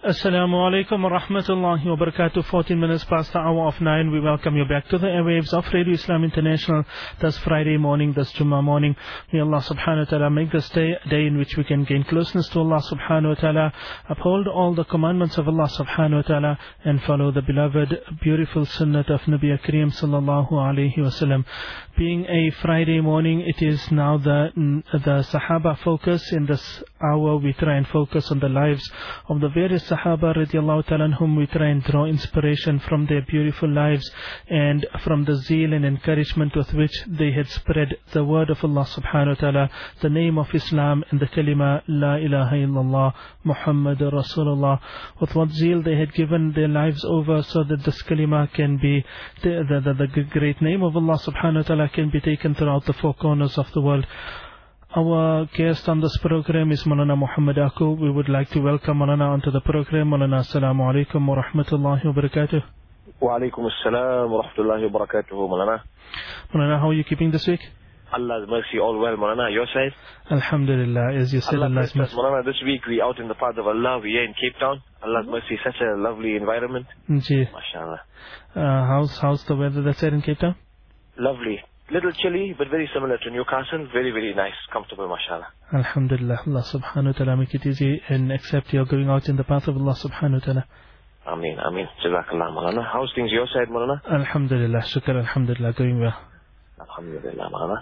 Assalamu alaikum wa rahmatullahi wa barakatuh. 14 minutes past the hour of 9. We welcome you back to the airwaves of Radio Islam International. This Friday morning, this Jummah morning. May Allah subhanahu wa ta'ala make this day a day in which we can gain closeness to Allah subhanahu wa ta'ala, uphold all the commandments of Allah subhanahu wa ta'ala, and follow the beloved, beautiful sunnah of Nabi Kareem sallallahu alayhi wa sallam. Being a Friday morning, it is now the Sahaba focus. In this hour, we try and focus on the lives of the various Sahaba radiallahu ta'ala whom we try and draw inspiration from their beautiful lives and from the zeal and encouragement with which they had spread the word of Allah subhanahu wa ta'ala, the name of Islam and the kalima La ilaha illallah Muhammadur Rasulullah. With what zeal they had given their lives over so that this kalima can be, the great name of Allah subhanahu wa ta'ala can be taken throughout the four corners of the world. Our guest on this program is Maulana Muhammad Aku. We would like to welcome Maulana onto the program. Maulana, assalamu alaikum wa rahmatullahi wa barakatuh. Wa alaikum assalam wa rahmatullahi wa barakatuh, Maulana. Maulana, how are you keeping this week? Allah's mercy, all well, Maulana. Your side? Alhamdulillah, as you said, Allah's mercy. Maulana, this week we out in the path of Allah. We are in Cape Town. Allah's mercy, such a lovely environment. Ji. MashaAllah. How's the weather that's there in Cape Town? Lovely. Little chilly, but very similar to Newcastle. Very, very nice. Comfortable, mashallah. Alhamdulillah. Allah subhanahu wa ta'ala make it easy and accept your going out in the path of Allah subhanahu wa ta'ala. Ameen, ameen. Jazakallah, Maulana. How's things your side, Maulana? Alhamdulillah. Shukr, alhamdulillah. Going well. Alhamdulillah, Maulana.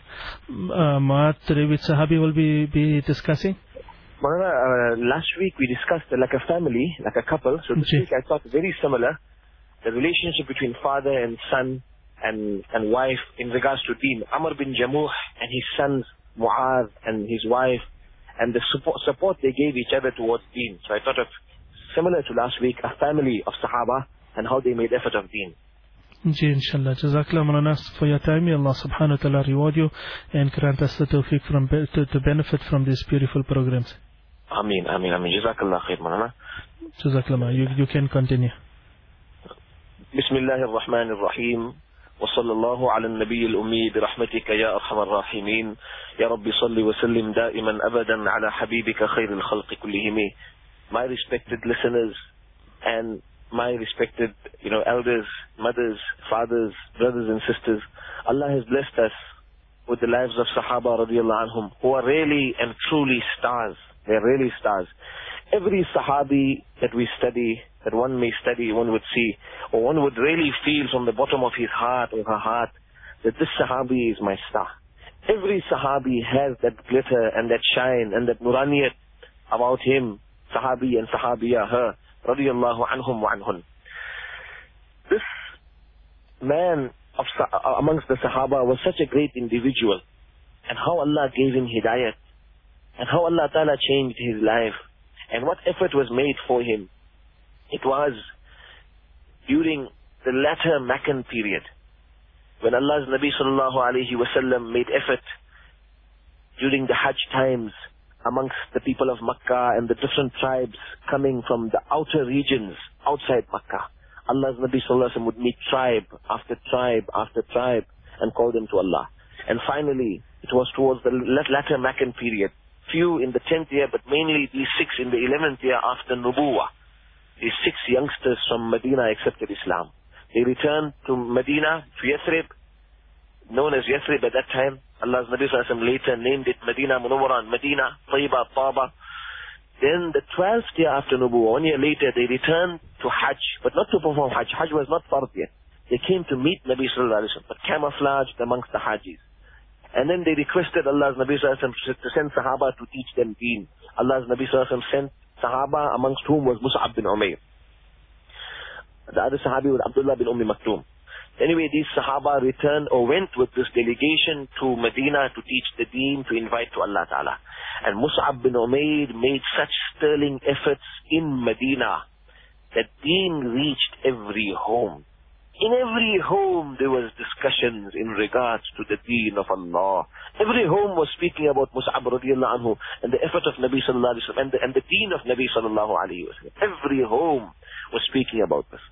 What today with Sahabi will be discussing? Maulana, last week we discussed like a family, like a couple. So this week I thought very similar. The relationship between father and son and wife in regards to deen. Amr bin Jamuh and his sons Mu'adh and his wife, and the support they gave each other towards deen. So I thought of similar to last week, a family of Sahaba and how they made effort of deen. Ji, inshallah. Jazakallah Maulana for your time. May Allah subhanahu wa ta'ala reward you and grant us the tawfiq to benefit from these beautiful programs. Ameen, ameen, ameen. Jazakallah khair, Maulana. Jazakallah. You can continue. Bismillahir Rahmanir Rahim. وصلى الله على النبي الأمي برحمتك يا أرحم الراحمين يا رب صل وسلم دائما أبدا على حبيبك خير الخلق كلهم. My respected listeners and my respected elders, mothers, fathers, brothers and sisters, Allah has blessed us with the lives of Sahaba radiallahu anhum, who are really and truly stars. They are really stars. Every Sahabi that we study, that one may study, one would see, or one would really feel from the bottom of his heart or her heart that this Sahabi is my star. Every Sahabi has that glitter and that shine and that nuraniyat about him, Sahabi and Sahabiya, her, radiyallahu anhum wa anhun. This man amongst the Sahaba was such a great individual, and how Allah gave him hidayat, and how Allah Ta'ala changed his life, and what effort was made for him. It was during the latter Meccan period, when Allah's Nabi sallallahu alayhi wasallam made effort during the Hajj times amongst the people of Makkah and the different tribes coming from the outer regions outside Makkah. Allah's Nabi sallallahu alayhi wasallam would meet tribe after tribe after tribe and call them to Allah. And finally, it was towards the latter Meccan period, few in the 10th year, but mainly these 6 in the 11th year after Nubuwah. These 6 youngsters from Medina accepted Islam. They returned to Medina, to Yathrib, known as Yathrib at that time. Allah's Nabi sallallahu alaihi wasallam later named it Medina Munawwara and Medina, Tayyiba, Taba. Then the 12th year after Nubuwah, 1 year later, they returned to Hajj, but not to perform Hajj. Hajj was not fard yet. They came to meet Nabi sallallahu alaihi wasallam, but camouflaged amongst the Hajjis. And then they requested Allah's Nabi sallallahu alaihi wasallam to send Sahaba to teach them deen. Allah's Nabi sallallahu alaihi wasallam sent Sahaba, amongst whom was Mus'ab bin Umayr. The other Sahabi was Abdullah bin Maktoum. Anyway, these Sahaba returned or went with this delegation to Medina to teach the deen, to invite to Allah Ta'ala. And Mus'ab bin Umayr made such sterling efforts in Medina that deen reached every home. In every home there was discussions in regards to the deen of Allah. Every home was speaking about Mus'ab radiallahu anhu and the effort of Nabi sallallahu alayhi wa sallam and the deen of Nabi sallallahu alayhi wa sallam. Every home was speaking about this.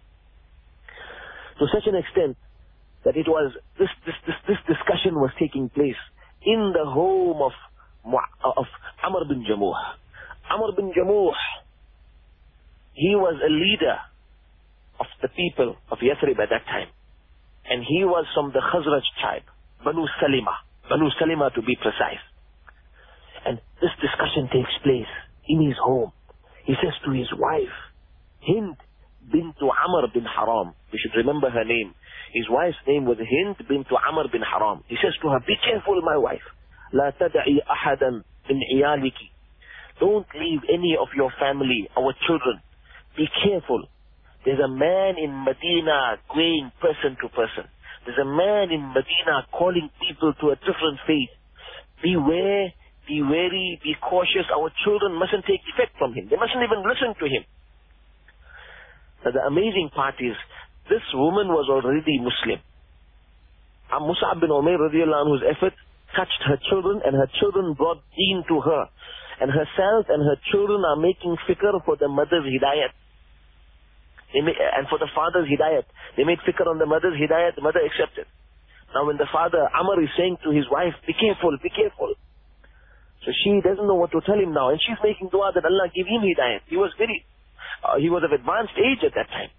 To such an extent that it was, this discussion was taking place in the home of Amr bin Jamuh. Amr bin Jamuh he was a leader of the people of Yathrib at that time. And he was from the Khazraj tribe, Banu Salima to be precise. And this discussion takes place in his home. He says to his wife, Hind bint Amr bin Haram. We should remember her name. His wife's name was Hind bint Amr bin Haram. He says to her, be careful, my wife. لا تدعي أحدا من عيالك. Don't leave any of your family, our children. Be careful. There's a man in Medina going person to person. There's a man in Medina calling people to a different faith. Beware, be wary, be cautious. Our children mustn't take effect from him. They mustn't even listen to him. Now the amazing part is, this woman was already Muslim. Mus'ab bin Umair radiallahu anhu's effort touched her children, and her children brought deen to her. And herself and her children are making fikr for the mother's hidayat. And for the father's hidayat. They made fikr on the mother's hidayat, the mother accepted. Now when the father, Amr, is saying to his wife, be careful, be careful. So she doesn't know what to tell him now. And she's making dua that Allah give him hidayat. He was of advanced age at that time.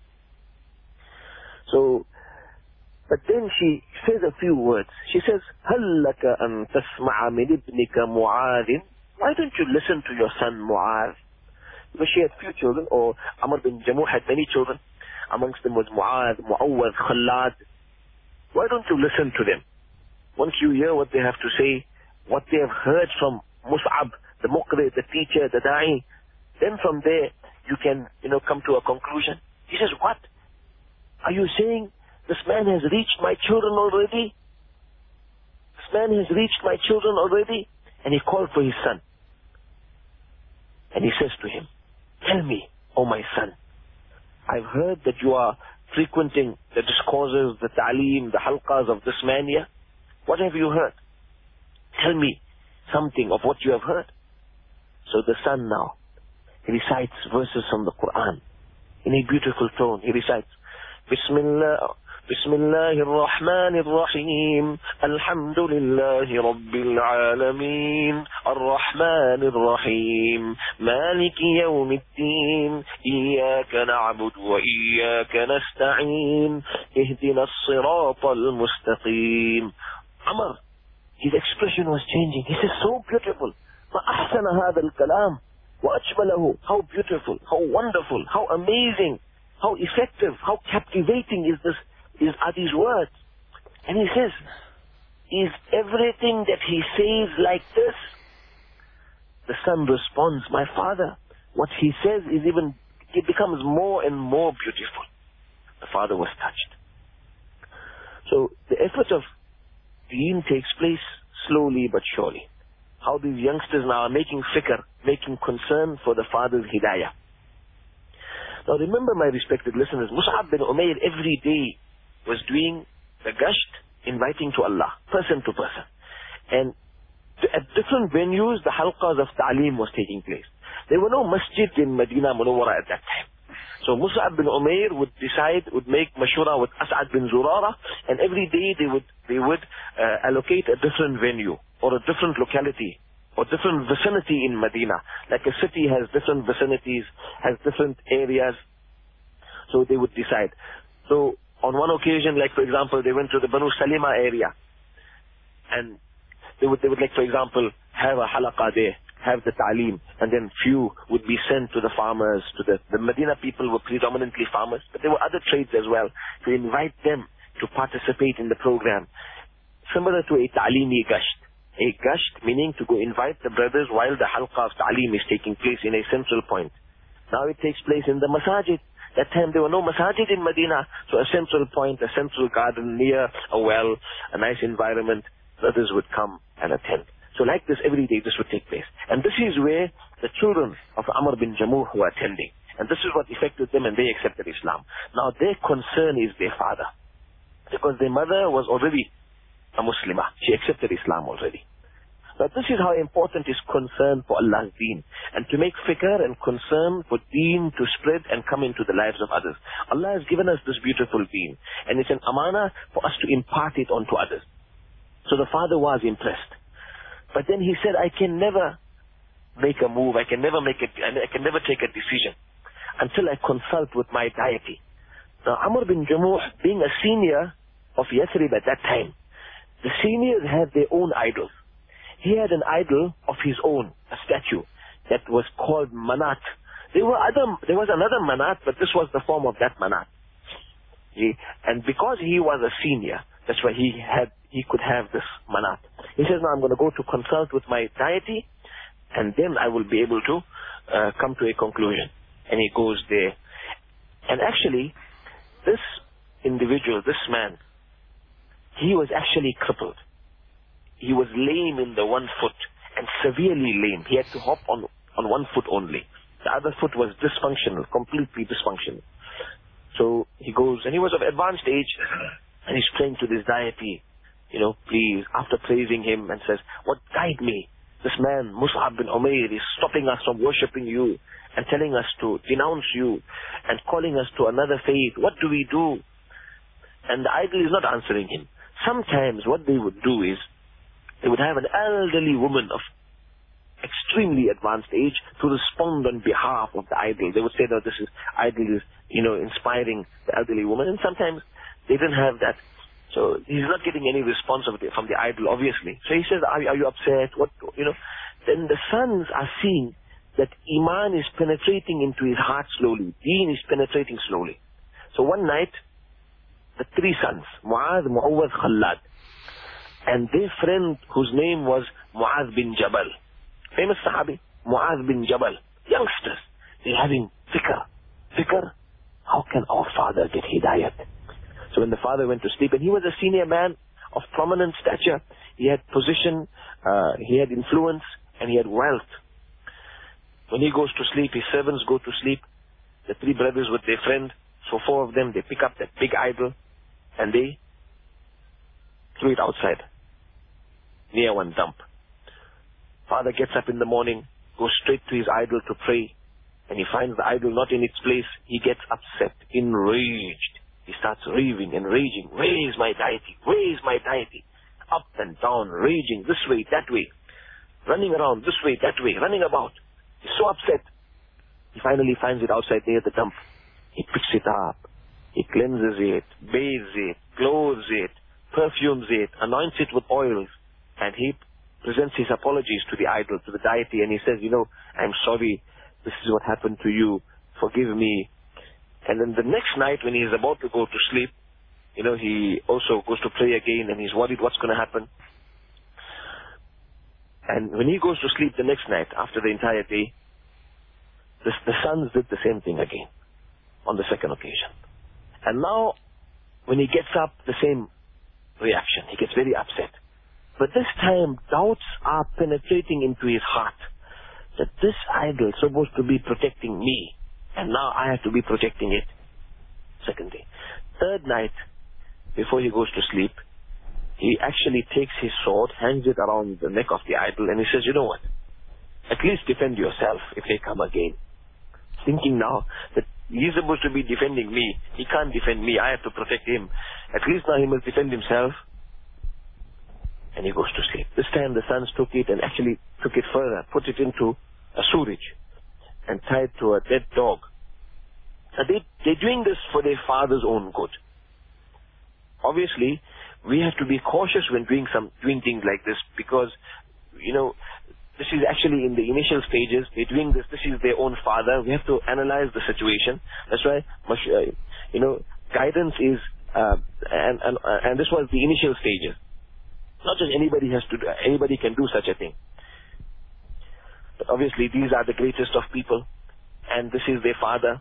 So, but then she says a few words. She says, هَلْ لَكَ أَن تَسْمَعَ مِنِ ابْنِكَ مُعَاذٍ. Why don't you listen to your son Mu'adh? Because she had few children, or Amr bin Jamuh had many children. Amongst them was Mu'adh, Mu'awwadh, Khalad. Why don't you listen to them? Once you hear what they have to say, what they have heard from Mus'ab, the Muqri, the teacher, the Da'i, then from there you can, come to a conclusion. He says, what? Are you saying this man has reached my children already? This man has reached my children already? And he called for his son. And he says to him, tell me, O my son, I've heard that you are frequenting the discourses, the ta'aleem, the halqas of this man here. What have you heard? Tell me something of what you have heard. So the son now, he recites verses from the Quran in a beautiful tone. He recites, بسم الله الرحمن الرحيم الحمد لله رب العالمين الرحمن الرحيم مالك يوم الدين إياك نعبد وإياك نستعين اهدنا الصراط المستقيم. Amr, his expression was changing. He says, so beautiful. ما أحسن هذا الكلام وأجمله. How beautiful, how wonderful, how amazing, how effective, how captivating are these words. And he says, is everything that he says like this? The son responds, my father, what he says it becomes more and more beautiful. The father was touched. So the effort of deen takes place slowly but surely. How these youngsters now are making fikr, making concern for the father's hidayah. Now remember, my respected listeners, Mus'ab bin Umair every day was doing the gasht, inviting to Allah, person to person. And at different venues, the halqas of ta'aleem was taking place. There were no masjid in Medina Munawwara at that time. So Mus'ab bin Umair would make mashura with As'ad bin Zurara, and every day they would allocate a different venue, or a different locality, or different vicinity in Medina. Like a city has different vicinities, has different areas. So they would decide. So on one occasion, like for example, they went to the Banu Salima area, and they would like, for example, have a halaqa there, have the ta'aleem, and then few would be sent to the farmers, to the Medina people were predominantly farmers, but there were other trades as well, to invite them to participate in the program. Similar to a ta'aleemi gasht. A gasht meaning to go invite the brothers while the halqa of ta'aleem is taking place in a central point. Now it takes place in the masajid. That time there were no masajid in Medina, so a central point, a central garden near a well, a nice environment, brothers would come and attend. So like this, every day this would take place. And this is where the children of Amr bin Jamuh were attending. And this is what affected them, and they accepted Islam. Now their concern is their father. Because their mother was already a Muslimah. She accepted Islam already. But this is how important is concern for Allah's deen. And to make fikr and concern for deen to spread and come into the lives of others. Allah has given us this beautiful deen. And it's an amana for us to impart it onto others. So the father was impressed. But then he said, I can never make a move. I can never take a decision. until I consult with my deity. Now Amr bin Jamuh, being a senior of Yathrib at that time, the seniors had their own idols. He had an idol of his own, a statue, that was called Manat. There was another Manat, but this was the form of that Manat. And because he was a senior, that's why he could have this Manat. He says, now I'm going to go to consult with my deity, and then I will be able to come to a conclusion. And he goes there. And actually, this individual, this man, he was actually crippled. He was lame in the one foot, and severely lame. He had to hop on one foot only. The other foot was dysfunctional, completely dysfunctional. So he goes, and he was of advanced age, and he's praying to this deity, please, after praising him, and says, what, guide me? This man, Mus'ab bin Umair, is stopping us from worshipping you, and telling us to denounce you, and calling us to another faith. What do we do? And the idol is not answering him. Sometimes what they would do is, they would have an elderly woman of extremely advanced age to respond on behalf of the idol. They would say that this idol is, inspiring the elderly woman. And sometimes they didn't have that. So he's not getting any response from the idol, obviously. So he says, are you upset? Then the sons are seeing that Iman is penetrating into his heart slowly. Deen is penetrating slowly. So one night, the three sons, Mu'adh, Mu'awwadh, Khalad, and their friend whose name was Mu'adh bin Jabal, famous Sahabi, Mu'adh bin Jabal, youngsters, they're having fikr. How can our father get hidayat? So when the father went to sleep, and he was a senior man of prominent stature, he had position, he had influence, and he had wealth. When he goes to sleep, his servants go to sleep, the three brothers with their friend, so four of them, they pick up that big idol, and they threw it outside, near one dump. Father gets up in the morning, goes straight to his idol to pray, and he finds the idol not in its place. He gets upset, enraged. He starts raving and raging. Where is my deity? Where is my deity? Up and down, raging, this way, that way, running around, this way, that way, running about. He's so upset. He finally finds it outside there at the dump. He picks it up. He cleanses it, bathes it, clothes it, perfumes it, anoints it with oils, and he presents his apologies to the idol, to the deity, and he says, I'm sorry, this is what happened to you, forgive me. And then the next night when he is about to go to sleep, he also goes to pray again, and he's worried what's going to happen. And when he goes to sleep the next night, after the entire day, the sons did the same thing again, on the second occasion. And now, when he gets up, the same reaction. He gets very upset. But this time, doubts are penetrating into his heart, that this idol is supposed to be protecting me, and now I have to be protecting it. Second day. Third night, before he goes to sleep, he actually takes his sword, hangs it around the neck of the idol, and he says, you know what? At least defend yourself if they come again. Thinking now that he's supposed to be defending me. He can't defend me. I have to protect him. At least now he must defend himself. And he goes to sleep. This time the sons took it and actually took it further, put it into a suraj and tied to a dead dog. Now they're doing this for their father's own good. Obviously, we have to be cautious when doing things like this, because, this is actually in the initial stages. They're doing this. This is their own father. We have to analyze the situation. That's why, guidance is, and this was the initial stages. Not just anybody can do such a thing. But obviously these are the greatest of people, and this is their father.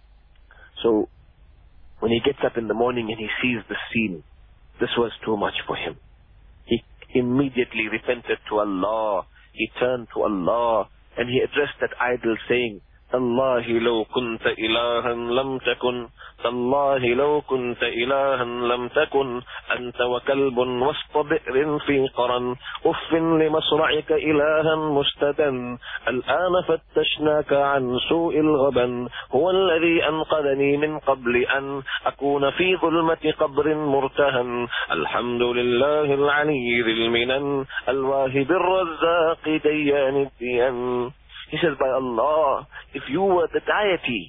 So when he gets up in the morning and he sees the scene, this was too much for him. He immediately repented to Allah. He turned to Allah and he addressed that idol saying, Tallahi law kunta ilahan lam takun, Tallahi law kunta ilahan lam takun, anta wa kalbun wasta bi'rin fi qaran, uffin li masra'ika ilahan mustadan, al-ana fattashnaka an su'il ghaban, huwa alladhi anqadani min qabli an akuna fi dhulmati qabrin murtahan, alhamdulillahi al-'aliyyil minan, al-wahib ar-razzaqi dayyan ad-diyan. He says, by Allah, if you were the deity,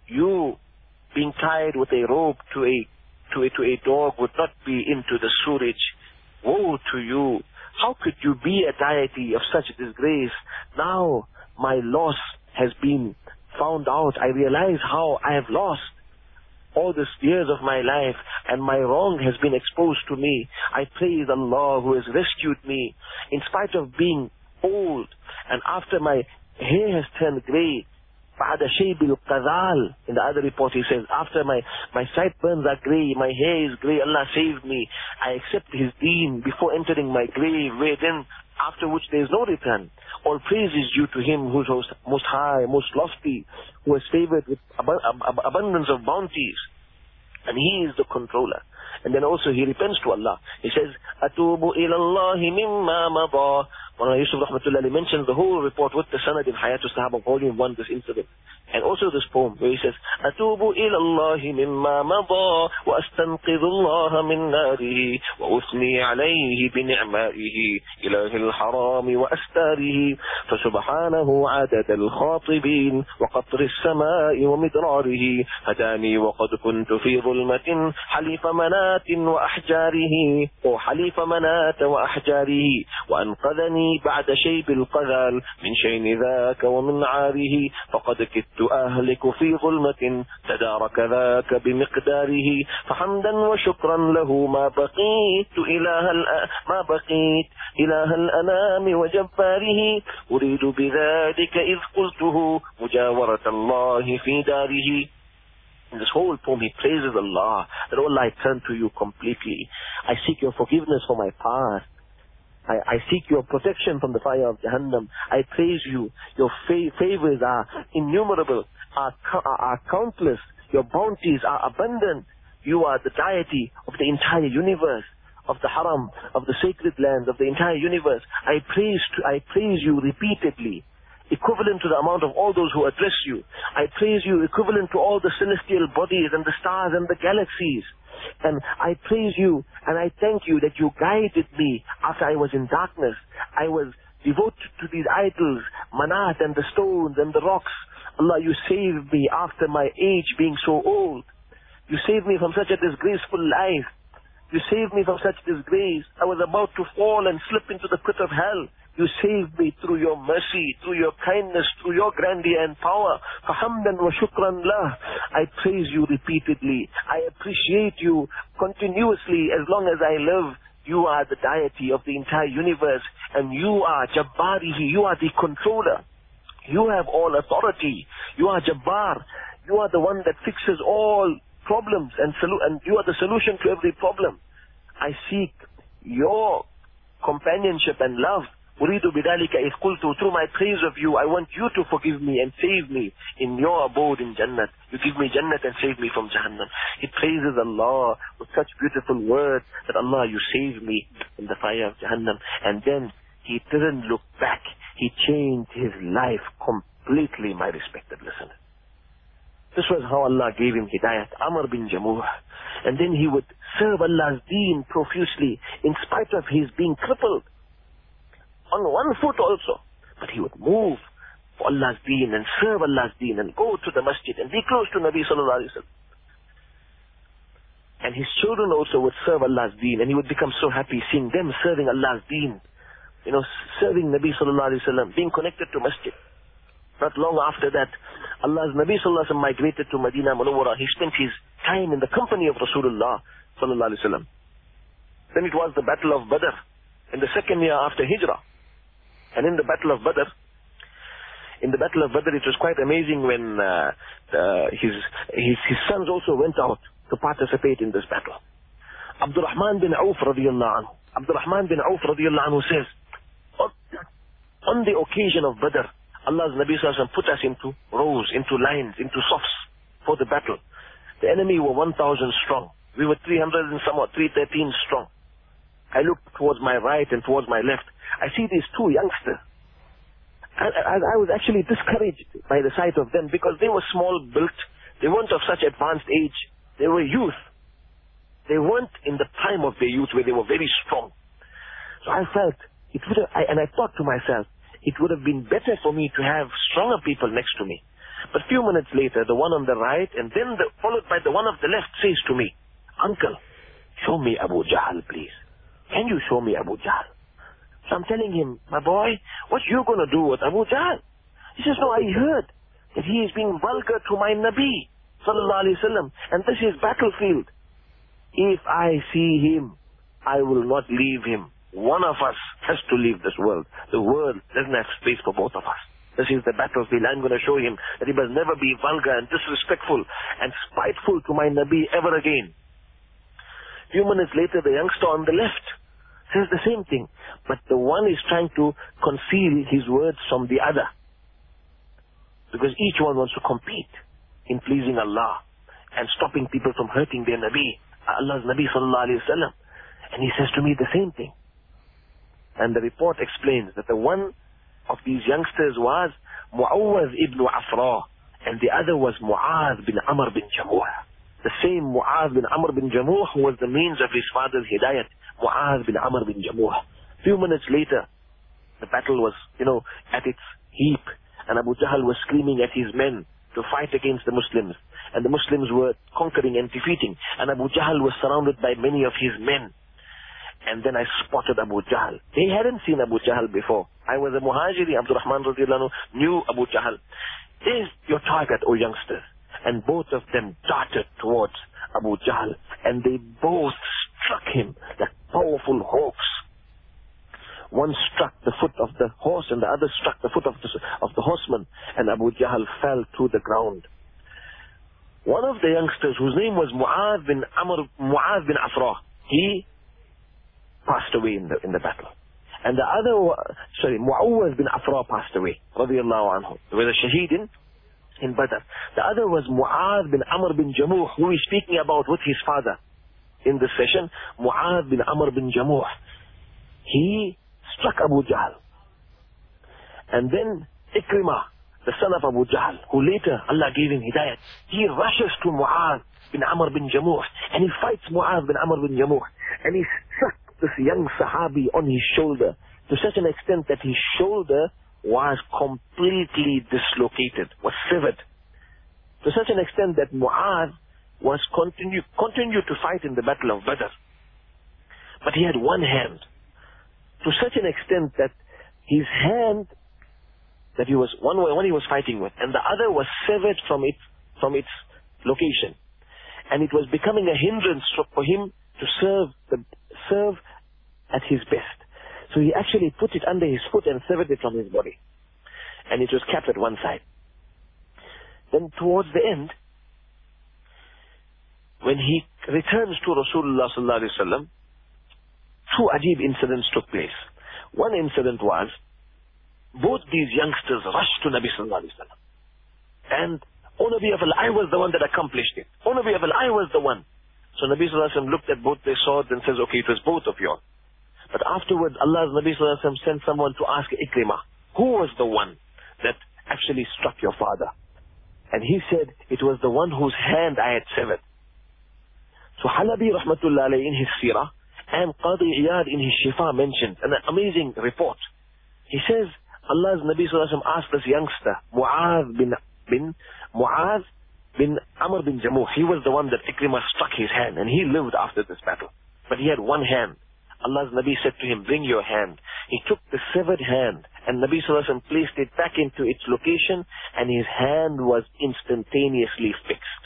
You being tied with a rope to a dog would not be into the suraj. Woe to you! How could you be a deity of such disgrace? Now my loss has been found out. I realize how I have lost all these years of my life, and my wrong has been exposed to me. I praise Allah who has rescued me in spite of being old, and after my hair has turned grey. بعد شيب القذال. In the other report he says, after my sideburns are grey, my hair is grey, Allah saved me. I accept His deen before entering my grave, where then after which there is no return. All praise is due to Him who is most high, most lofty, who has favored with abundance of bounties. And He is the controller. And then also he repents to Allah. He says, Atubu ilallahi mimma mada. Mawlana Yusuf Rahmatullah mentions the whole report with the sanad in Hayatul Sahaba, volume 1, this incident. And also this poem where he says, Atubu ilallahi mimma mada wa astanqidhu Allah min narihi wa uthni alayhi bi ni'maihi ilahi al-harami wa astarihi فسبحانه عدد الخاطبين وقطر السماء ومدراره هداني وقد كنت في ظلمة حليف منات وأحجاره وحليف منات وأحجاره وأنقذني بعد شيب القذال من شين ذاك ومن عاره فقد كدت أهلك في ظلمة تدارك ذاك بمقداره فحمدا وشكرا له ما بقيت إله الأنام وجباره أريد بذلك إذ قلته مجاورة الله في داره. In this whole poem he praises Allah, that Allah, I turn to you completely. I seek your forgiveness for my past. I seek your protection from the fire of Jahannam. I praise you. Your favors are innumerable, are countless. Your bounties are abundant. You are the deity of the entire universe, of the haram, of the sacred lands, of the entire universe. I praise you repeatedly, equivalent to the amount of all those who address you. I praise you equivalent to all the celestial bodies and the stars and the galaxies. And I praise you and I thank you that you guided me after I was in darkness. I was devoted to these idols, Manat and the stones and the rocks. Allah, you saved me after my age being so old. You saved me from such a disgraceful life. You saved me from such disgrace. I was about to fall and slip into the pit of hell. You saved me through your mercy, through your kindness, through your grandeur and power. فَحَمْدًا وَشُكْرًا لَهُ. I praise you repeatedly. I appreciate you continuously as long as I live. You are the deity of the entire universe, and you are Jabbarihi. You are the controller. You have all authority. You are Jabbar. You are the one that fixes all problems, and you are the solution to every problem. I seek your companionship and love. أريد بذلك إذ قلت. Through my praise of you, I want you to forgive me and save me in your abode in Jannat. You give me Jannat and save me from Jahannam. He praises Allah with such beautiful words that Allah, you save me in the fire of Jahannam. And then he didn't look back. He changed his life completely, my respected listener. This was how Allah gave him Hidayat, Amr bin Jamuh. And then he would serve Allah's deen profusely in spite of his being crippled on one foot also. But he would move for Allah's deen and serve Allah's deen and go to the masjid and be close to Nabi sallallahu alaihi wasallam. And his children also would serve Allah's deen, and he would become so happy seeing them serving Allah's deen. You know, serving Nabi sallallahu alaihi wasallam, being connected to masjid. Not long after that, Allah's Nabi sallallahu alaihi wasallam migrated to Medina Munawwara. He spent his time in the company of Rasulullah sallallahu alaihi wasallam. Then it was the Battle of Badr in the second year after Hijrah. And in the Battle of Badr, it was quite amazing when his sons also went out to participate in this battle. Abdurrahman bin Auf radiyallahu anhu says, on the occasion of Badr, Allah's Nabi sallallahu alaihi wasallam put us into rows, into lines, into safs for the battle. The enemy were 1,000 strong. We were 300 and somewhat, 313 strong. I looked towards my right and towards my left. I see these two youngsters. I was actually discouraged by the sight of them because they were small built. They weren't of such advanced age. They were youth. They weren't in the prime of their youth where they were very strong. So I felt, and I thought to myself, it would have been better for me to have stronger people next to me. But few minutes later, the one on the right, and then followed by the one of the left, says to me, "Uncle, show me Abu Jahl, please. Can you show me Abu Jahl?" So I'm telling him, "My boy, what you going to do with Abu Jahl?" He says, "No, I heard that he is being vulgar to my Nabi, sallallahu alaihi wasallam, and this is battlefield. If I see him, I will not leave him. One of us has to leave this world. The world doesn't have space for both of us. This is the battlefield. I'm going to show him that he must never be vulgar and disrespectful and spiteful to my Nabi ever again." Few minutes later, the youngster on the left says the same thing, but the one is trying to conceal his words from the other, because each one wants to compete in pleasing Allah and stopping people from hurting their Nabi, Allah's Nabi sallallahu alaihi wasallam. And he says to me the same thing. And the report explains that the one of these youngsters was Mu'awwaz ibn Afra, and the other was Mu'adh bin Amr bin Jamuh. The same Mu'adh bin Amr bin Jamuh who was the means of his father's hidayat, Mu'adh bin Amr bin Jamuh. Few minutes later, the battle was, at its heap, and Abu Jahl was screaming at his men to fight against the Muslims. And the Muslims were conquering and defeating, and Abu Jahl was surrounded by many of his men. And then I spotted Abu Jahl. They hadn't seen Abu Jahl before. I was a Muhajiri, Abdurrahman radiallahu anhu, knew Abu Jahl. "There's your target, O youngsters." And both of them darted towards Abu Jahl, and they both struck him like powerful hawks. One struck the foot of the horse, and the other struck the foot of the horseman, and Abu Jahl fell to the ground. One of the youngsters, whose name was Mu'adh bin Afra, he passed away in the battle. And the other, Mu'awwaz bin Afra passed away, radiyallahu anhu. He was a shaheed in Badr. The other was Mu'adh bin Amr bin Jamuh, who is speaking about with his father in this session, Mu'adh bin Amr bin Jamuh. He struck Abu Jahl. And then Ikrimah, the son of Abu Jahl, who later Allah gave him hidayat, he rushes to Mu'adh bin Amr bin Jamuh, and he fights Mu'adh bin Amr bin Jamuh, and he struck this young Sahabi on his shoulder to such an extent that his shoulder was completely dislocated, was severed. To such an extent that Mu'adh was continued to fight in the Battle of Badr. But he had one hand. To such an extent that his hand that he was one he was fighting with, and the other was severed from its location, and it was becoming a hindrance for him to serve at his best. So he actually put it under his foot and severed it from his body, and it was kept at one side. Then towards the end, when he returns to Rasulullah sallallahu alaihi wasallam, two ajib incidents took place. One incident was, both these youngsters rushed to Nabi sallallahu alaihi wasallam, and O Nabi of Allah, I was the one that accomplished it. O Nabi of Allah, I was the one. So Nabi sallallahu alaihi wasallam looked at both their swords and says, okay, it was both of you. But afterwards, Allah's Nabi sallallahu alaihi wasallam sent someone to ask Ikrimah, who was the one that actually struck your father? And he said, it was the one whose hand I had severed. So Halabi rahmatullah alayhi in his seerah, and Qadi Iyad in his Shifa mentioned an amazing report. He says, Allah's Nabi sallallahu alaihi wasallam asked this youngster, Mu'adh bin Amr bin Jamuh. He was the one that Ikrimah struck his hand, and he lived after this battle. But he had one hand. Allah's Nabi said to him, bring your hand. He took the severed hand, and Nabi sallallahu alaihi wasallam placed it back into its location, and his hand was instantaneously fixed.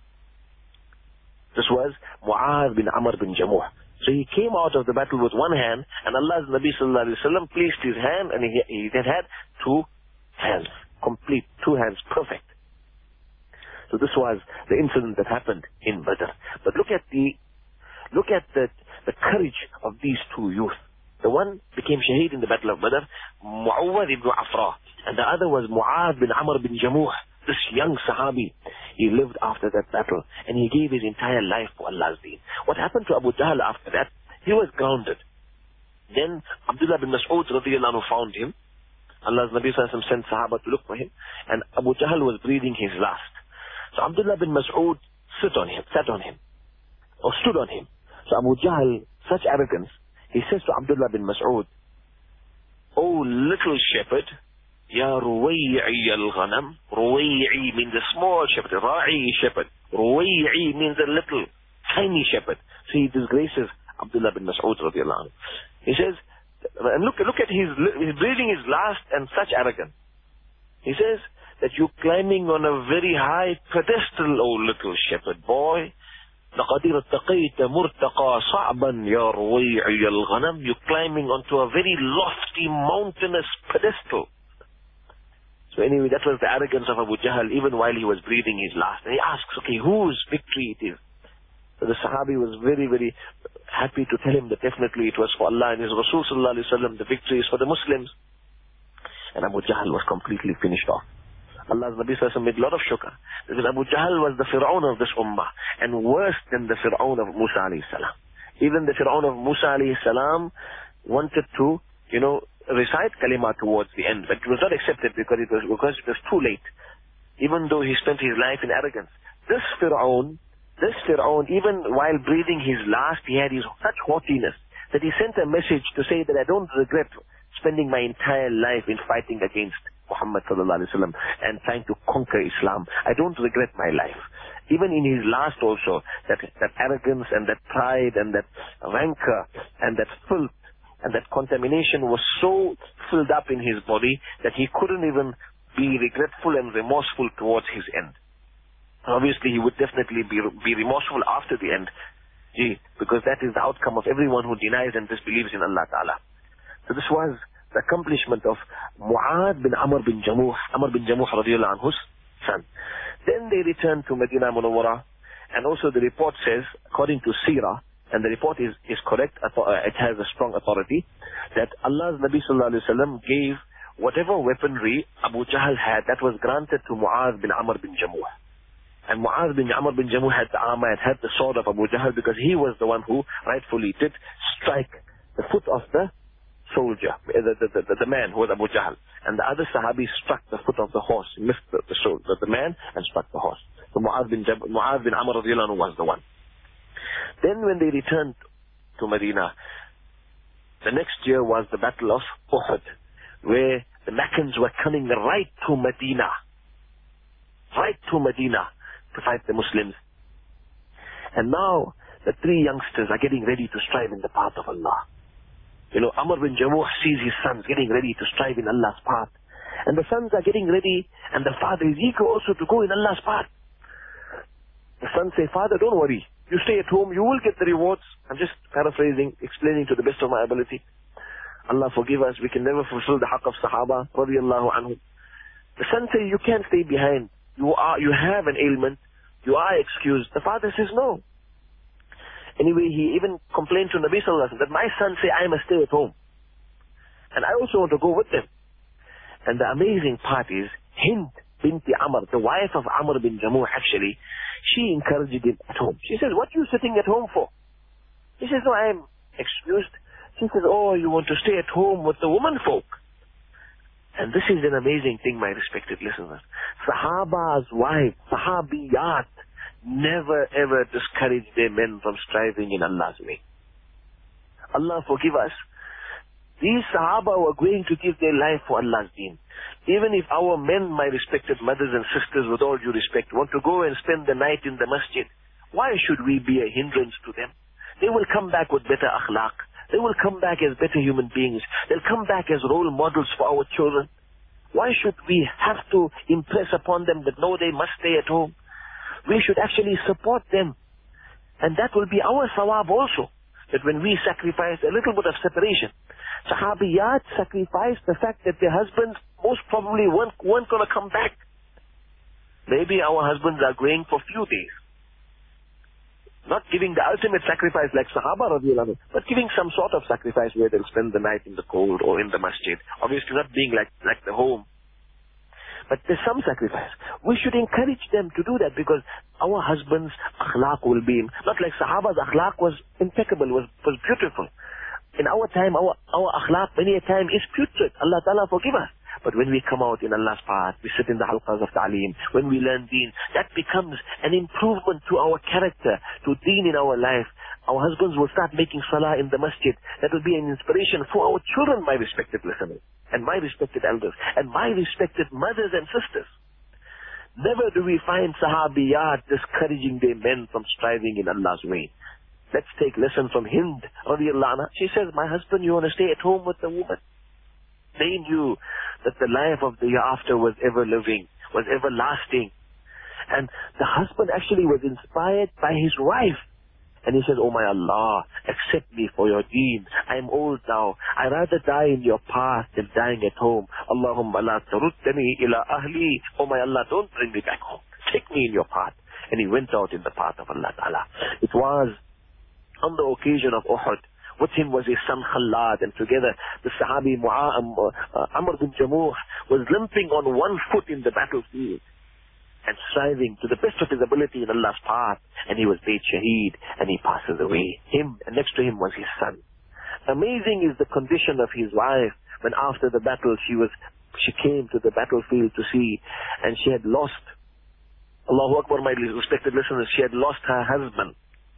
This was Mu'adh bin Amr bin Jamuh. So he came out of the battle with one hand, and Allah's Nabi sallallahu alaihi wasallam placed his hand, and he then had two hands, complete, two hands, perfect. So this was the incident that happened in Badr. But look at the courage of these two youth. The one became shaheed in the Battle of Badr, Mu'awwad ibn Afra, and the other was Mu'adh bin Amr bin Jamuh, this young Sahabi. He lived after that battle, and he gave his entire life for Allah's deen. What happened to Abu Jahl after that? He was grounded. Then Abdullah bin Mas'ud radiyallahu anhu found him. Allah's Nabi sallallahu alaihi wasallam sent Sahaba to look for him, and Abu Jahl was breathing his last. So Abdullah bin Mas'ud sat on him, or stood on him. So Abu Jahl, such arrogance, he says to Abdullah bin Mas'ud, "O little shepherd," Ya Ruway'i al-Ghanam. Ruway'i means a small shepherd. Ra'i shepherd. Ruway'i means a little, tiny shepherd. So he disgraces Abdullah bin Mas'ud radiallahu anhu. He says, and look at his breathing his last and such arrogance. He says that you're climbing on a very high pedestal, oh little shepherd boy. لَقَدْ ارْتَقَيْتَ مُرْتَقَى صَعْبًا يَا رُوَيْعِيَ الْغَنَمِ. You're climbing onto a very lofty mountainous pedestal. So anyway, that was the arrogance of Abu Jahl even while he was breathing his last. And he asks, okay, whose victory it is? So the Sahabi was very, very happy to tell him that definitely it was for Allah and His Rasul sallallahu alaihi wasallam. The victory is for the Muslims. And Abu Jahl was completely finished off. Allah's Nabi sallallahu alaihi wasallam made a lot of shukr. Because Abu Jahl was the Fir'aun of this ummah. And worse than the Fir'aun of Musa alayhi salam. Even the Fir'aun of Musa alayhi salam wanted to, recite kalima towards the end. But it was not accepted because it was too late. Even though he spent his life in arrogance. This Fir'aun, even while breathing his last, he had such haughtiness that he sent a message to say that I don't regret spending my entire life in fighting against Muhammad sallallahu alaihi wasallam and trying to conquer Islam. I don't regret my life. Even in his last also, that arrogance and that pride and that rancor and that filth and that contamination was so filled up in his body that he couldn't even be regretful and remorseful towards his end. Obviously, he would definitely be remorseful after the end, because that is the outcome of everyone who denies and disbelieves in Allah Ta'ala. So this was the accomplishment of Mu'adh bin Amr bin Jamuh radiallahu anhu's son. Then they returned to Medina Munawwara, and also the report says, according to Sirah, and the report is correct, it has a strong authority, that Allah's Nabi sallallahu alaihi wasallam gave whatever weaponry Abu Jahl had, that was granted to Mu'adh bin Amr bin Jamuh. And Mu'adh bin Amr bin Jamuh had the armor and had the sword of Abu Jahl because he was the one who rightfully did strike the foot of the soldier, the man who was Abu Jahl. And the other Sahabi struck the foot of the horse, missed the man and struck the horse. So Mu'adh bin Amr radiallahu anhu was the one. Then when they returned to Medina, the next year was the Battle of Uhud, where the Meccans were coming right to Medina to fight the Muslims. And now the three youngsters are getting ready to strive in the path of Allah. Amr bin Jamuh sees his sons getting ready to strive in Allah's path. And the sons are getting ready, and the father is eager also to go in Allah's path. The sons say, Father, don't worry. You stay at home, you will get the rewards. I'm just paraphrasing, explaining to the best of my ability. Allah forgive us, we can never fulfill the haqq of Sahaba, radiallahu anhu. The sons say, you can't stay behind. You have an ailment. You are excused. The father says, no. Anyway, he even complained to Nabi sallallahu alaihi wasallam that my sons say I must stay at home. And I also want to go with them. And the amazing part is, Hind binti Amr, the wife of Amr bin Jamuh actually, she encouraged him at home. She says, what are you sitting at home for? He says, no, I am excused. She says, oh, you want to stay at home with the woman folk. And this is an amazing thing, my respected listeners. Sahaba's wives, Sahabiyat, never ever discourage their men from striving in Allah's way. Allah forgive us. These Sahaba were going to give their life for Allah's deen. Even if our men, my respected mothers and sisters, with all due respect, want to go and spend the night in the masjid, why should we be a hindrance to them? They will come back with better akhlaq. They will come back as better human beings. They'll come back as role models for our children. Why should we have to impress upon them that no, they must stay at home? We should actually support them. And that will be our sawab also. That when we sacrifice a little bit of separation. Sahabiyat sacrificed the fact that their husbands most probably weren't going to come back. Maybe our husbands are going for few days. Not giving the ultimate sacrifice like Sahaba radiallahu anhu, but giving some sort of sacrifice where they'll spend the night in the cold or in the masjid. Obviously not being like the home. But there's some sacrifice. We should encourage them to do that because our husbands' akhlaq will be, not like Sahaba's akhlaq was impeccable, was beautiful. In our time, our akhlaq many a time is putrid. Allah Ta'ala forgive us. But when we come out in Allah's path, we sit in the halqas of ta'aleem, when we learn deen, that becomes an improvement to our character, to deen in our life. Our husbands will start making salah in the masjid. That will be an inspiration for our children, my respected listeners, and my respected elders, and my respected mothers and sisters. Never do we find sahabiyat discouraging their men from striving in Allah's way. Let's take lesson from Hind radiallahu anha. She says, my husband, you want to stay at home with the woman? They knew that the life of the hereafter was ever living, was everlasting. And the husband actually was inspired by his wife. And he says, oh my Allah, accept me for your deen. I am old now. I rather die in your path than dying at home. Allahumma la taruddani ila ahli. Oh my Allah, don't bring me back home. Take me in your path. And he went out in the path of Allah Ta'ala. It was on the occasion of Uhud. With him was his son Khalad, and together the Sahabi Amr bin Jamuh was limping on one foot in the battlefield and striving to the best of his ability in Allah's path, and he was made shaheed, and he passes away. Him, and next to him was his son. Amazing is the condition of his wife when after the battle she came to the battlefield to see, and she had lost, Allahu Akbar, my respected listeners, she had lost her husband,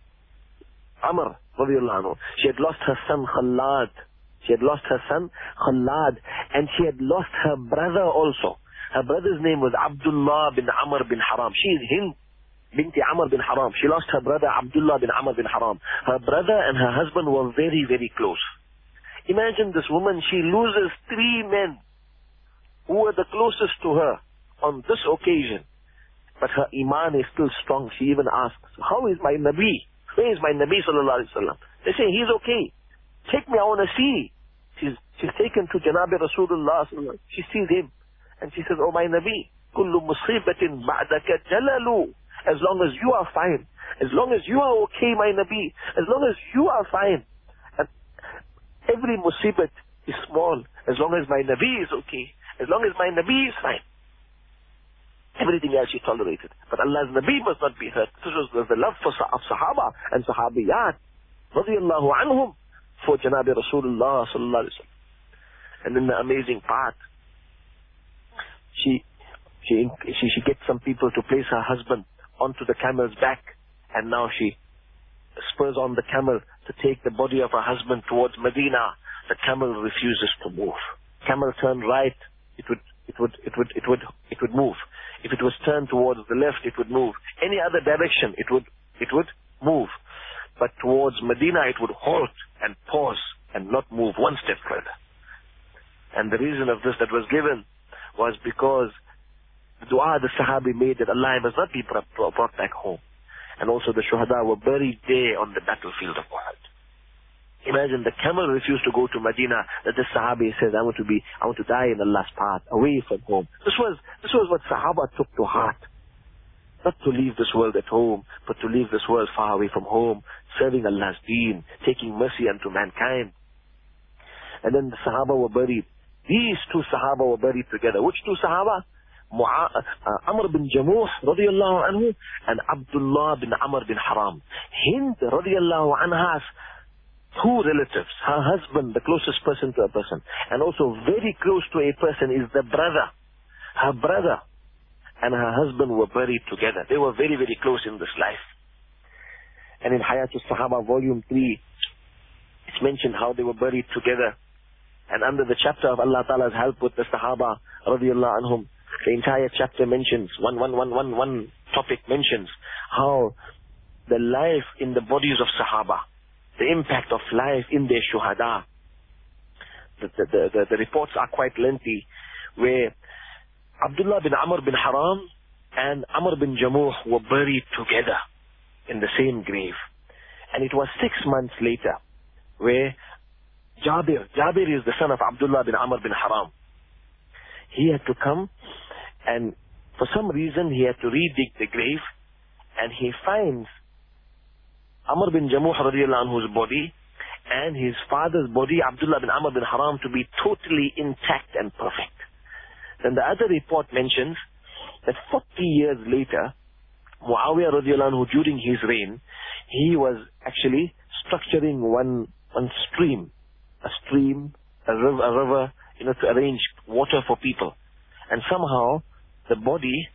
Amr radiallahu anhu. She had lost her son Khalad. She had lost her son Khalad, and she had lost her brother also. Her brother's name was Abdullah bin Amr bin Haram. She is Hind binti Amr bin Haram. She lost her brother Abdullah bin Amr bin Haram. Her brother and her husband were very, very close. Imagine this woman, she loses 3 men who were the closest to her on this occasion. But her iman is still strong. She even asks, how is my Nabi? Where is my Nabi sallallahu alayhi wa sallam? They say, he's okay. Take me, I want to see. She's taken to Janabi Rasulullah sallallahu. She sees him. And she says, oh my Nabi, kullu musibatin ba'daka jalalu. As long as you are fine. As long as you are okay, my Nabi. As long as you are fine. And every musibat is small. As long as my Nabi is okay. As long as my Nabi is fine. Everything else she tolerated. But Allah's Nabi must not be hurt. This was the love of Sahaba and Sahabiyat radiyallahu anhum for Janabi Rasulullah sallallahu alayhi wa sallam. And then the amazing part, she gets some people to place her husband onto the camel's back, and now she spurs on the camel to take the body of her husband towards Medina. The camel refuses to move. Camel turned right, it would move. If it was turned towards the left, it would move. Any other direction, it would move. But towards Medina, it would halt and pause and not move one step further. And the reason of this that was given was because the dua the Sahabi made that Allah must not be brought back home. And also the Shuhada were buried there on the battlefield of Uhud. Imagine the camel refused to go to Medina, that the Sahabi says, I want to die in Allah's path, away from home. This was what Sahaba took to heart. Not to leave this world at home, but to leave this world far away from home, serving Allah's deen, taking mercy unto mankind. And then the Sahaba were buried. These 2 Sahaba were buried together. Which 2 Sahaba? Amr bin Jamuh radiyallahu anhu and Abdullah bin Amr bin Haram. Hind radiyallahu anha's 2 relatives, her husband, the closest person to a person, and also very close to a person is the brother. Her brother and her husband were buried together. They were very, very close in this life. And in Hayatul Sahaba, volume 3, it's mentioned how they were buried together. And under the chapter of Allah Ta'ala's help with the Sahaba, radiyallahu anhum, the entire chapter mentions, one topic mentions how the life in the bodies of Sahaba, the impact of life in their shuhada. The reports are quite lengthy, where Abdullah bin Amr bin Haram and Amr bin Jamuh were buried together in the same grave. And it was 6 months later, where Jabir is the son of Abdullah bin Amr bin Haram. He had to come, and for some reason he had to redig the grave, and he finds Amr bin Jamuh radiyallahu anhu's body and his father's body, Abdullah bin Amr bin Haram, to be totally intact and perfect. Then the other report mentions that 40 years later, Muawiyah radiyallahu anhu, during his reign, he was actually structuring one stream, a river to arrange water for people. And somehow the bodies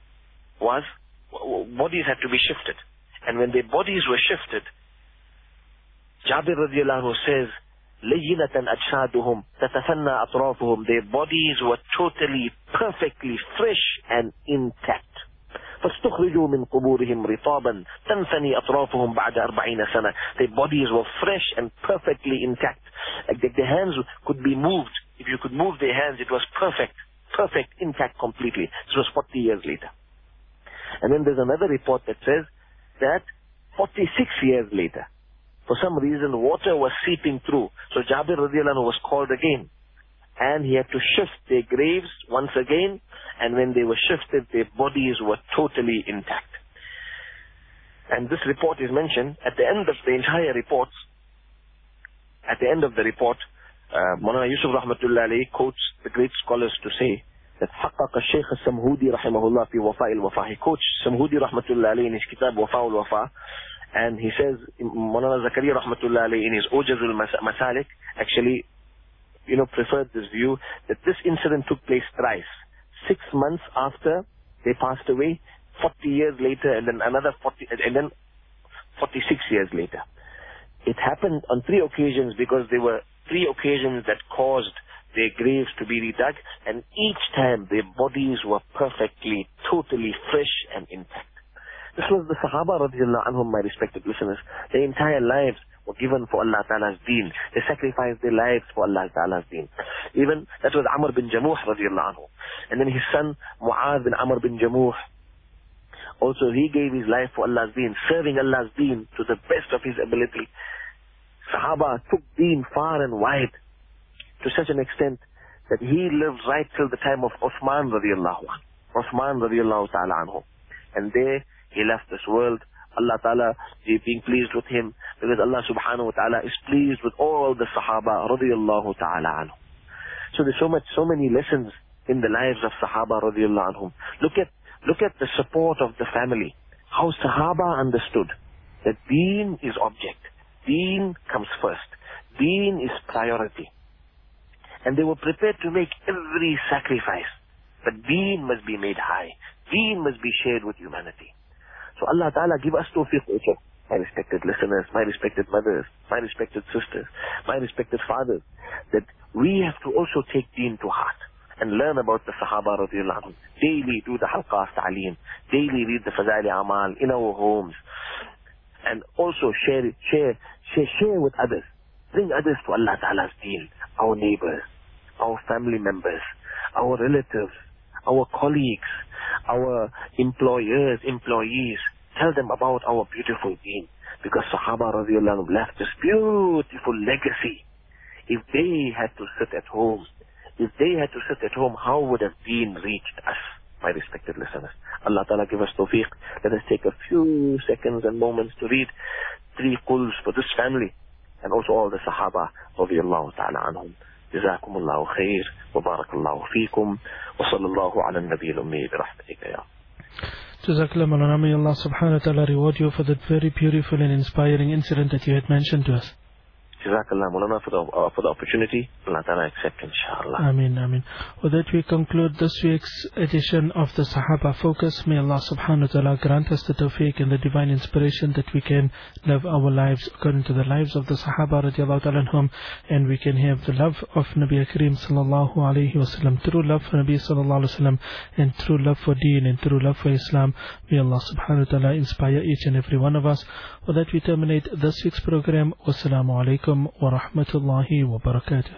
had to be shifted. And when their bodies were shifted, Jabir radiallahu anhu says, لَيِّنَةً أَجْسَادُهُمْ تَتَفَنَّى أَطْرَافُهُم. Their bodies were totally, perfectly fresh and intact. فَاسْتُخْرِجُوا مِنْ قُبُورِهِمْ رِطَابًا تَنْفَنِي أَطْرَافُهُمْ بَعْدَ 40 سَنَةً. Their bodies were fresh and perfectly intact. Like their hands could be moved. If you could move their hands, it was perfect, intact completely. This was 40 years later. And then there's another report that says that 46 years later, for some reason, water was seeping through. So Jabir radiallahu anhu was called again. And he had to shift their graves once again. And when they were shifted, their bodies were totally intact. And this report is mentioned at the end of the entire report. At the end of the report, Maulana Yusuf Rahmatullah alayhi quotes the great scholars to say that حقق الشيخ السمهودي رحمه الله في وفاء الوفاء. He quotes Samhudi Rahmatullah alayhi in his kitab Wafa al-Wafa. And he says, Maulana Zakaria Rahmatullah alayhi in his Ujazul Masalik actually, preferred this view that this incident took place thrice. 6 months after they passed away, 40 years later, and then another 46 years later. It happened on 3 occasions because there were 3 occasions that caused their graves to be redug, and each time their bodies were perfectly, totally fresh and intact. This was the Sahaba radiallahu anhum, my respected listeners. Their entire lives were given for Allah Ta'ala's deen. They sacrificed their lives for Allah Ta'ala's deen. Even, that was Amr bin Jamuh radiallahu anhu. And then his son, Mu'adh bin Amr bin Jamuh, also he gave his life for Allah's deen, serving Allah's deen to the best of his ability. Sahaba took deen far and wide to such an extent that he lived right till the time of Uthman radiallahu anhu. Uthman radiallahu ta'ala anhu. And there he left this world. Allah Ta'ala being pleased with him, because Allah subhanahu wa ta'ala is pleased with all the Sahaba radiallahu ta'ala anhu. So there's so many lessons in the lives of Sahaba radiallahu anhum. Look at the support of the family. How Sahaba understood that deen is object. Deen comes first. Deen is priority. And they were prepared to make every sacrifice. But deen must be made high. Deen must be shared with humanity. So Allah Ta'ala give us tawfiq also. My respected listeners, my respected mothers, my respected sisters, my respected fathers, that we have to also take deen to heart and learn about the Sahaba radiallahu anhum. Daily do the halqa of ta'aleem. Daily read the Fazail Amal in our homes. And also share with others. Bring others to Allah Ta'ala's deen. Our neighbors, our family members, our relatives, our colleagues, our employers, employees. Tell them about our beautiful deen. Because Sahaba radiallahu anhum left this beautiful legacy. If they had to sit at home, how would have deen reached us? My respected listeners, Allah Ta'ala give us tawfiq. Let us take a few seconds and moments to read 3 quls for this family and also all the Sahaba radiallahu ta'ala anhum. جزاكم الله خير وبارك الله فيكم وصلى الله على النبي الأمي برحمتك يا. Jazakallah Maulana, may Allah subhanahu wa ta'ala reward you for that very beautiful and inspiring incident that you had mentioned to us. Jazakallah Maulana for the opportunity. Allah Ta'ala accept, inshallah. Ameen, ameen. With that we conclude this week's edition of the Sahaba Focus. May Allah subhanahu wa ta'ala grant us the tawfiq and the divine inspiration that we can live our lives according to the lives of the Sahaba radiallahu ta'ala anhum, and we can have the love of Nabi Kareem sallallahu alayhi wa sallam, true love for Nabi sallallahu alayhi wa sallam, and true love for deen and true love for Islam. May Allah subhanahu wa ta'ala inspire each and every one of us. With that we terminate this week's program. Wassalamu alaikum wa rahmatullahi wa barakatuh.